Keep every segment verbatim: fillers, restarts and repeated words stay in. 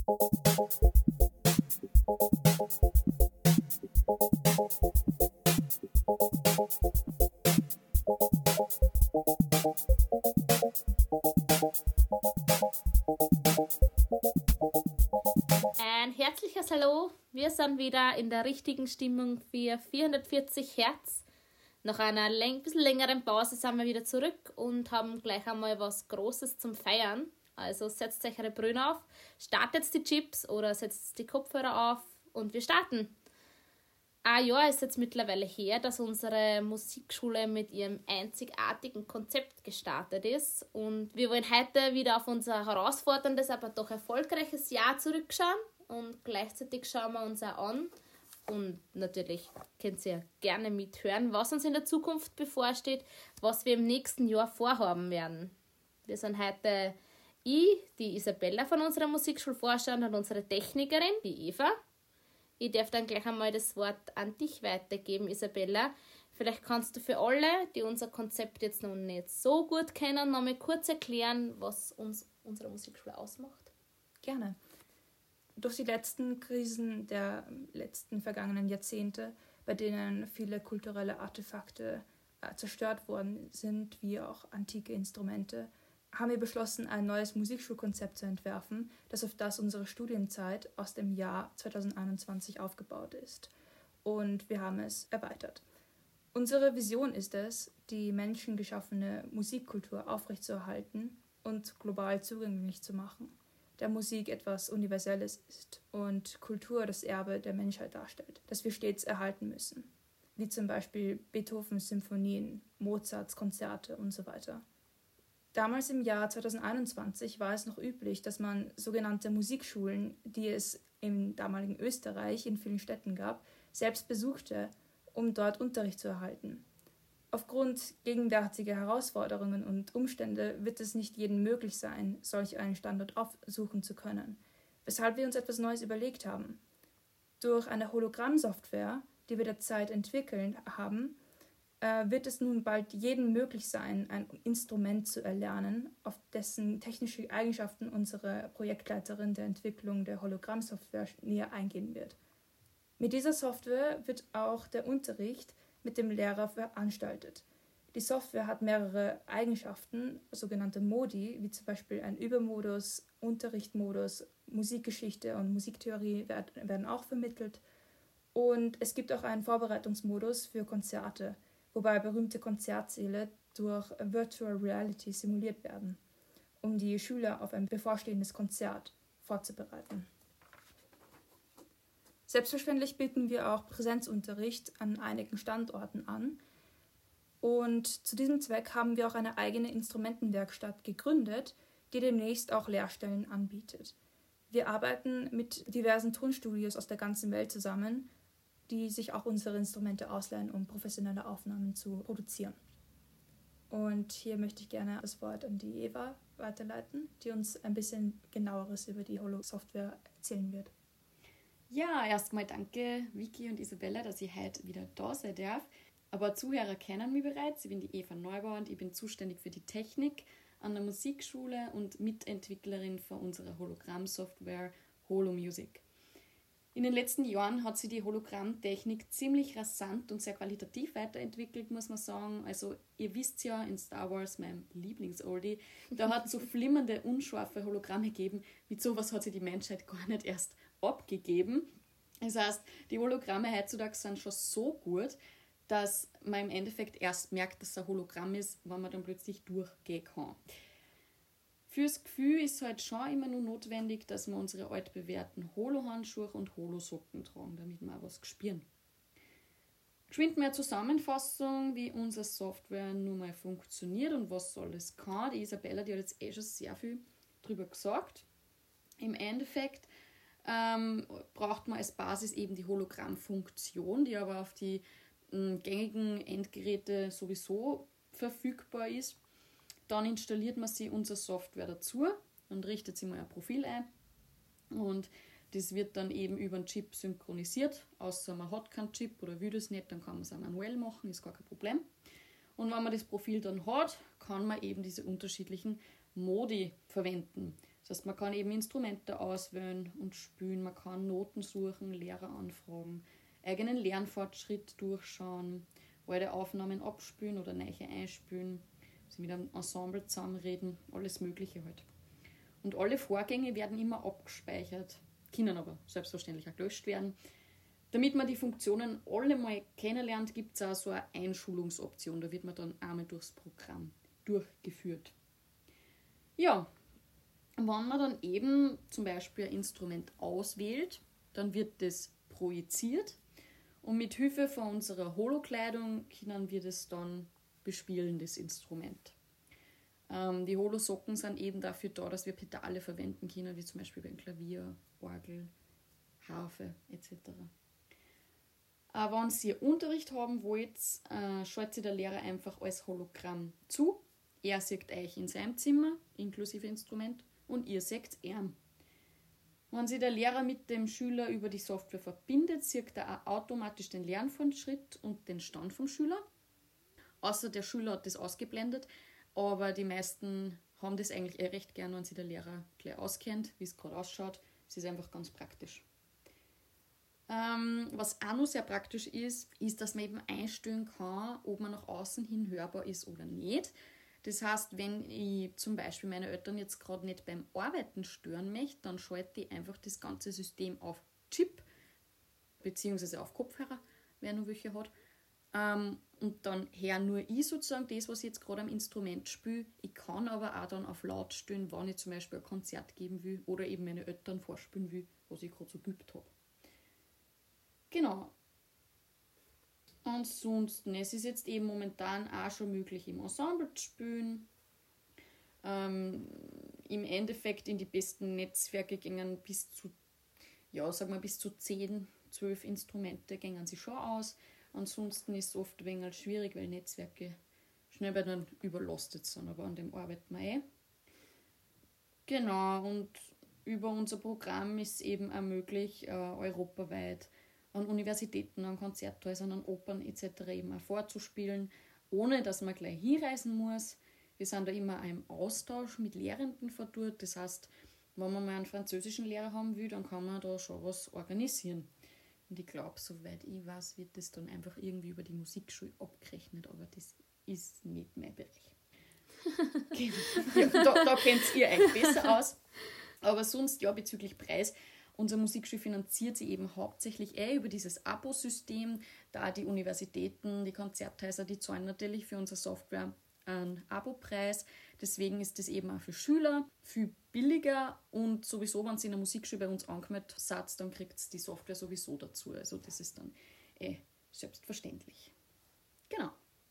Ein herzliches Hallo, wir sind wieder in der richtigen Stimmung für vierhundertvierzig Hertz. Nach einer läng- bisschen längeren Pause sind wir wieder zurück und haben gleich einmal was Großes zum Feiern. Also setzt euch eure Brühe auf, startet die Chips oder setzt die Kopfhörer auf und wir starten. Ein Jahr ist jetzt mittlerweile her, dass unsere Musikschule mit ihrem einzigartigen Konzept gestartet ist. Und wir wollen heute wieder auf unser herausforderndes, aber doch erfolgreiches Jahr zurückschauen. Und gleichzeitig schauen wir uns auch an. Und natürlich könnt ihr gerne mithören, was uns in der Zukunft bevorsteht, was wir im nächsten Jahr vorhaben werden. Wir sind heute ich, die Isabella von unserer Musikschulvorstand und unsere Technikerin, die Eva. Ich darf dann gleich einmal das Wort an dich weitergeben, Isabella. Vielleicht kannst du für alle, die unser Konzept jetzt noch nicht so gut kennen, noch mal kurz erklären, was uns unsere Musikschule ausmacht. Gerne. Durch die letzten Krisen der letzten vergangenen Jahrzehnte, bei denen viele kulturelle Artefakte äh, zerstört worden sind, wie auch antike Instrumente, haben wir beschlossen, ein neues Musikschulkonzept zu entwerfen, das auf das unsere Studienzeit aus dem Jahr zwanzig einundzwanzig aufgebaut ist. Und wir haben es erweitert. Unsere Vision ist es, die menschengeschaffene Musikkultur aufrechtzuerhalten und global zugänglich zu machen, da Musik etwas Universelles ist und Kultur das Erbe der Menschheit darstellt, das wir stets erhalten müssen, wie zum Beispiel Beethovens Symphonien, Mozarts Konzerte und so weiter. Damals im Jahr zwanzig einundzwanzig war es noch üblich, dass man sogenannte Musikschulen, die es im damaligen Österreich in vielen Städten gab, selbst besuchte, um dort Unterricht zu erhalten. Aufgrund gegenwärtiger Herausforderungen und Umstände wird es nicht jedem möglich sein, solch einen Standort aufsuchen zu können, weshalb wir uns etwas Neues überlegt haben. Durch eine Hologrammsoftware, die wir derzeit entwickeln haben, wird es nun bald jedem möglich sein, ein Instrument zu erlernen, auf dessen technische Eigenschaften unsere Projektleiterin der Entwicklung der Hologrammsoftware näher eingehen wird. Mit dieser Software wird auch der Unterricht mit dem Lehrer veranstaltet. Die Software hat mehrere Eigenschaften, sogenannte Modi, wie zum Beispiel ein Übermodus, Unterrichtmodus, Musikgeschichte und Musiktheorie werden auch vermittelt. Und es gibt auch einen Vorbereitungsmodus für Konzerte, wobei berühmte Konzertsäle durch Virtual Reality simuliert werden, um die Schüler auf ein bevorstehendes Konzert vorzubereiten. Selbstverständlich bieten wir auch Präsenzunterricht an einigen Standorten an und zu diesem Zweck haben wir auch eine eigene Instrumentenwerkstatt gegründet, die demnächst auch Lehrstellen anbietet. Wir arbeiten mit diversen Tonstudios aus der ganzen Welt zusammen, die sich auch unsere Instrumente ausleihen, um professionelle Aufnahmen zu produzieren. Und hier möchte ich gerne das Wort an die Eva weiterleiten, die uns ein bisschen genaueres über die Holo-Software erzählen wird. Ja, erstmal danke Vicky und Isabella, dass ich heute wieder da sein darf. Aber Zuhörer kennen mich bereits. Ich bin die Eva Neubauer und ich bin zuständig für die Technik an der Musikschule und Mitentwicklerin von unserer Hologrammsoftware HoloMusic. In den letzten Jahren hat sich die Hologrammtechnik ziemlich rasant und sehr qualitativ weiterentwickelt, muss man sagen. Also ihr wisst ja, in Star Wars, meinem Lieblingsoldie, da hat es so flimmernde, unscharfe Hologramme gegeben. Mit sowas hat sich die Menschheit gar nicht erst abgegeben. Das heißt, die Hologramme heutzutage sind schon so gut, dass man im Endeffekt erst merkt, dass es ein Hologramm ist, wenn man dann plötzlich durchgehen kann. Fürs Gefühl ist es halt schon immer nur notwendig, dass wir unsere altbewährten Holo-Handschuhe und Holo-Socken tragen, damit wir auch was spüren. Geschwind mehr Zusammenfassung, wie unsere Software nun mal funktioniert und was alles kann. Die Isabella, die hat jetzt eh schon sehr viel drüber gesagt. Im Endeffekt ähm, braucht man als Basis eben die Hologrammfunktion, die aber auf die äh, gängigen Endgeräte sowieso verfügbar ist. Dann installiert man sich unsere Software dazu und richtet sich mal ein Profil ein. Und das wird dann eben über einen Chip synchronisiert. Außer man hat keinen Chip oder will das nicht, dann kann man es auch manuell machen, ist gar kein Problem. Und wenn man das Profil dann hat, kann man eben diese unterschiedlichen Modi verwenden. Das heißt, man kann eben Instrumente auswählen und spielen, man kann Noten suchen, Lehrer anfragen, eigenen Lernfortschritt durchschauen, alte Aufnahmen abspielen oder neue einspielen, sich mit einem Ensemble zusammenreden, alles Mögliche halt. Und alle Vorgänge werden immer abgespeichert, können aber selbstverständlich auch gelöscht werden. Damit man die Funktionen alle mal kennenlernt, gibt es auch so eine Einschulungsoption, da wird man dann einmal durchs Programm durchgeführt. Ja, wenn man dann eben zum Beispiel ein Instrument auswählt, dann wird das projiziert und mit Hilfe von unserer Holokleidung können wir das dann bespielen, das Instrument. Ähm, die Holosocken sind eben dafür da, dass wir Pedale verwenden können, wie zum Beispiel beim Klavier, Orgel, Harfe et cetera. Aber wenn ihr Unterricht haben wollt, äh, schaut sich der Lehrer einfach als Hologramm zu. Er sieht euch in seinem Zimmer, inklusive Instrument, und ihr seht ihn. Wenn sich der Lehrer mit dem Schüler über die Software verbindet, sieht er auch automatisch den Lernfortschritt und den Stand vom Schüler. Außer der Schüler hat das ausgeblendet, aber die meisten haben das eigentlich eh recht gern, wenn sich der Lehrer gleich auskennt, wie es gerade ausschaut. Es ist einfach ganz praktisch. Ähm, was auch noch sehr praktisch ist, ist, dass man eben einstellen kann, ob man nach außen hin hörbar ist oder nicht. Das heißt, wenn ich zum Beispiel meine Eltern jetzt gerade nicht beim Arbeiten stören möchte, dann schalte ich einfach das ganze System auf Chip, beziehungsweise auf Kopfhörer, wer noch welche hat. Ähm, und dann höre nur ich sozusagen das, was ich jetzt gerade am Instrument spiele. Ich kann aber auch dann auf laut stellen, wenn ich zum Beispiel ein Konzert geben will oder eben meine Eltern vorspielen will, was ich gerade so geübt habe. Genau. Ansonsten, es ist jetzt eben momentan auch schon möglich, im Ensemble zu spielen. Ähm, Im Endeffekt in die besten Netzwerke gingen bis zu, ja, sagen wir bis zu zehn, zwölf Instrumente gingen sie schon aus. Ansonsten ist es oft ein wenig schwierig, weil Netzwerke schnell bei dann überlastet sind, aber an dem arbeiten wir eh. Genau, und über unser Programm ist eben auch möglich, äh, europaweit an Universitäten, an Konzerthäusern, an Opern et cetera eben auch vorzuspielen, ohne dass man gleich hinreisen muss. Wir sind da immer auch im Austausch mit Lehrenden von dort. Das heißt, wenn man mal einen französischen Lehrer haben will, dann kann man da schon was organisieren. Und ich glaube, soweit ich weiß, wird das dann einfach irgendwie über die Musikschule abgerechnet, aber das ist nicht mein Bereich. ja, da, da kennt ihr euch besser aus. Aber sonst, ja, bezüglich Preis, unsere Musikschule finanziert sie eben hauptsächlich eh über dieses Abo-System, da die Universitäten, die Konzerthäuser, die zahlen natürlich für unsere Software einen Abo-Preis. Deswegen ist das eben auch für Schüler viel billiger und sowieso, wenn sie in der Musikschule bei uns angemeldet seid, dann kriegt es die Software sowieso dazu. Also das ist dann eh selbstverständlich. Genau.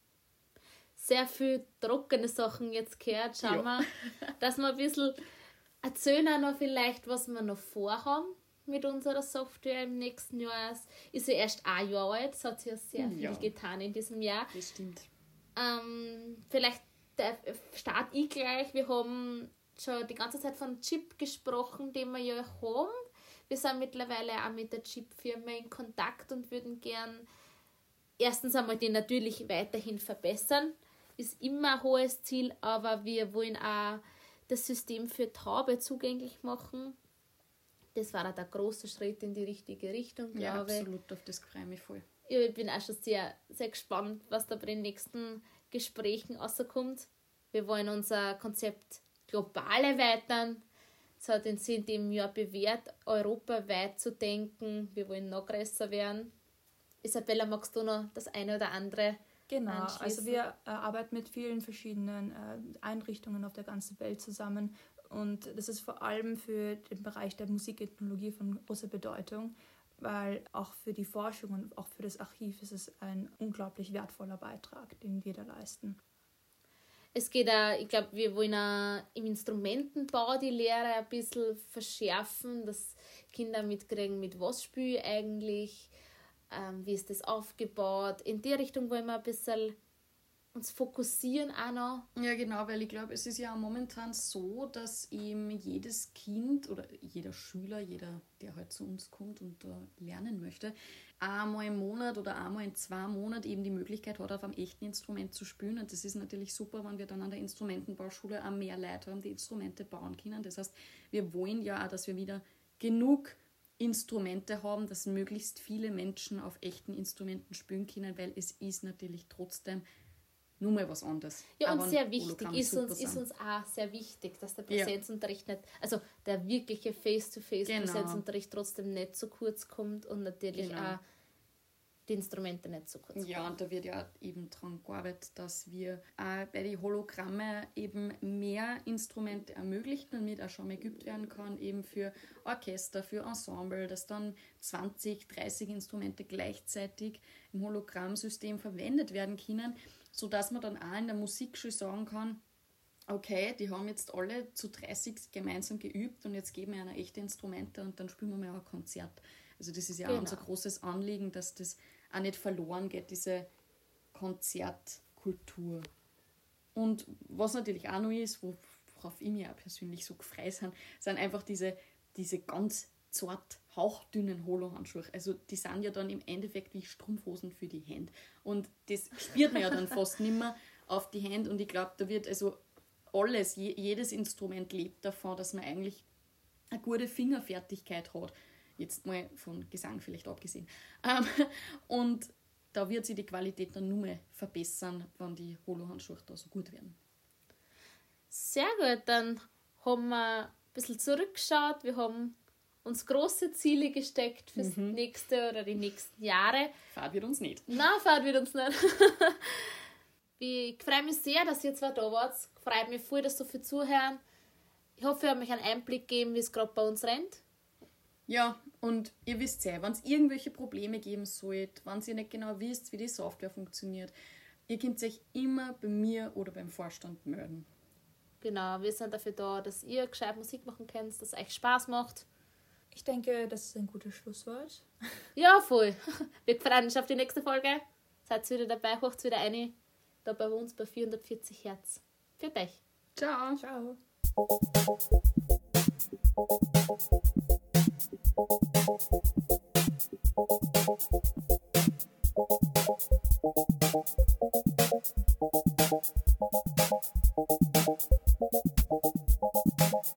Sehr viel trockene Sachen jetzt gehört. Schauen Ja. wir, dass wir ein bisschen erzählen auch noch vielleicht, was wir noch vorhaben mit unserer Software im nächsten Jahr. Es ist ja erst ein Jahr alt, es hat sich ja sehr Ja. viel getan in diesem Jahr. Das stimmt. Ähm, vielleicht starte ich gleich. Wir haben schon die ganze Zeit von Chip gesprochen, den wir ja haben. Wir sind mittlerweile auch mit der Chip-Firma in Kontakt und würden gern erstens einmal den natürlich weiterhin verbessern. Ist immer ein hohes Ziel, aber wir wollen auch das System für Taube zugänglich machen. Das war auch der große Schritt in die richtige Richtung, Ja, glaube ich. absolut, auf das freue ich mich voll. Ich bin auch schon sehr, sehr gespannt, was da bei den nächsten Gesprächen rauskommt. Wir wollen unser Konzept global erweitern. Es hat uns in dem Jahr bewährt, europaweit zu denken. Wir wollen noch größer werden. Isabella, magst du noch das eine oder andere Genau, anschließen? also wir äh, arbeiten mit vielen verschiedenen äh, Einrichtungen auf der ganzen Welt zusammen und das ist vor allem für den Bereich der Musikethnologie von großer Bedeutung, weil auch für die Forschung und auch für das Archiv ist es ein unglaublich wertvoller Beitrag, den wir da leisten. Es geht auch, ich glaube, wir wollen auch im Instrumentenbau die Lehre ein bisschen verschärfen, dass Kinder mitkriegen, mit was spiele ich eigentlich, ähm, wie ist das aufgebaut. In die Richtung wollen wir ein bisschen uns fokussieren auch noch. Ja, genau, weil ich glaube, es ist ja momentan so, dass eben jedes Kind oder jeder Schüler, jeder, der halt zu uns kommt und da lernen möchte, einmal im Monat oder einmal in zwei Monaten eben die Möglichkeit hat, auf einem echten Instrument zu spielen. Und das ist natürlich super, wenn wir dann an der Instrumentenbauschule auch mehr Leute haben, die Instrumente bauen können. Das heißt, wir wollen ja auch, dass wir wieder genug Instrumente haben, dass möglichst viele Menschen auf echten Instrumenten spielen können, weil es ist natürlich trotzdem nur mal was anderes. Ja, Auch und wenn sehr wichtig Hologramme ist super uns, ist sind. uns auch sehr wichtig, dass der Ja. Präsenzunterricht nicht, also der wirkliche Face-to-Face-Präsenzunterricht Genau. trotzdem nicht zu kurz kommt und natürlich Genau. auch die Instrumente nicht zu kurz Ja, und da wird ja eben daran gearbeitet, dass wir auch bei den Hologramme eben mehr Instrumente ermöglichen, damit auch schon mal geübt werden kann, eben für Orchester, für Ensemble, dass dann zwanzig, dreißig Instrumente gleichzeitig im Hologrammsystem verwendet werden können, sodass man dann auch in der Musikschule sagen kann, okay, die haben jetzt alle zu dreißig gemeinsam geübt und jetzt geben wir ihnen echte Instrumente und dann spielen wir mal auch ein Konzert. Also das ist ja Genau. auch unser großes Anliegen, dass das auch nicht verloren geht, diese Konzertkultur. Und was natürlich auch noch ist, worauf ich mich auch persönlich so gefreut bin, sind einfach diese, diese ganz zart hauchdünnen Holo-Handschuhe. Also die sind ja dann im Endeffekt wie Strumpfhosen für die Hände. Und das spürt man ja dann fast nicht mehr auf die Hände. Und ich glaube, da wird also alles, je, jedes Instrument lebt davon, dass man eigentlich eine gute Fingerfertigkeit hat. Jetzt mal von Gesang vielleicht abgesehen. Ähm, und da wird sich die Qualität dann nur mehr verbessern, wenn die Holo-Handschuhe da so gut werden. Sehr gut, dann haben wir ein bisschen zurückgeschaut. Wir haben uns große Ziele gesteckt fürs Mhm. nächste oder die nächsten Jahre. Fahrt wird uns nicht. Nein, fahrt wird uns nicht. Ich freue mich sehr, dass ihr zwei da wart. Freut mich voll, dass so viel zuhören. Ich hoffe, ihr habt euch einen Einblick gegeben, wie es gerade bei uns rennt. Ja, und ihr wisst ja, wenn es irgendwelche Probleme geben sollte, wenn ihr nicht genau wisst, wie die Software funktioniert, ihr könnt euch immer bei mir oder beim Vorstand melden. Genau, wir sind dafür da, dass ihr gescheit Musik machen könnt, dass es euch Spaß macht. Ich denke, das ist ein gutes Schlusswort. Ja, voll. Wir freuen uns auf die nächste Folge. Seid wieder dabei, hört wieder rein. Da bei uns bei vierhundertvierzig Hertz. Für euch. Ciao! Ciao. Thank you.